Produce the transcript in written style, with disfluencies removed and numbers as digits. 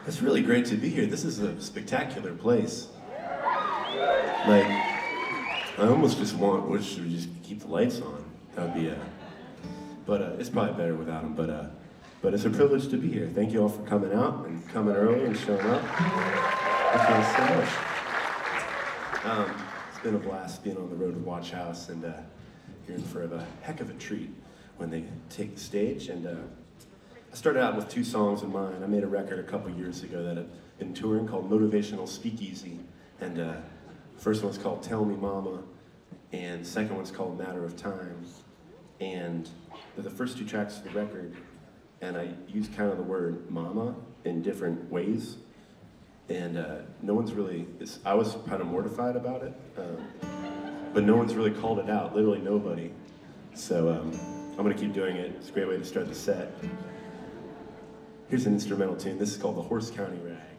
It's really great to be here. This is a spectacular place. Like, I almost just should we just keep the lights on? That would be but it's probably better without them. But it's a privilege to be here. Thank you all for coming out and coming early and showing up. Thank you all so much. It's been a blast being on the road with Watch House, and you're in for a heck of a treat when they take the stage. And I started out with 2 songs in mind. I made a record a couple years ago that I've been touring called Motivational Speakeasy. And first one's called Tell Me Mama, and second one's called Matter of Time. And they're the first 2 tracks of the record, and I use kind of the word mama in different ways. And no one's really, I was kind of mortified about it, but no one's really called it out, literally nobody. So I'm gonna keep doing it. It's a great way to start the set. Here's an instrumental tune. This is called The Horse County Rag.